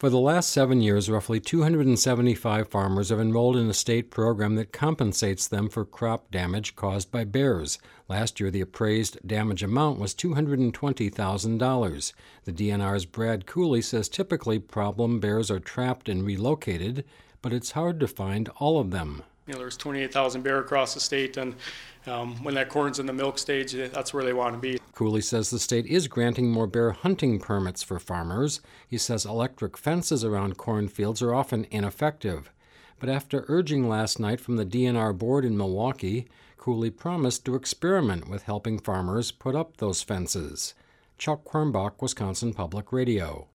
For the last 7 years, roughly 275 farmers have enrolled in a state program that compensates them for crop damage caused by bears. Last year, the appraised damage amount was $220,000. The DNR's Brad Cooley says typically problem bears are trapped and relocated, but it's hard to find all of them. There's 28,000 bear across the state, and when that corn's in the milk stage, that's where they want to be. Cooley says the state is granting more bear hunting permits for farmers. He says electric fences around cornfields are often ineffective. But after urging last night from the DNR board in Milwaukee, Cooley promised to experiment with helping farmers put up those fences. Chuck Quirmbach, Wisconsin Public Radio.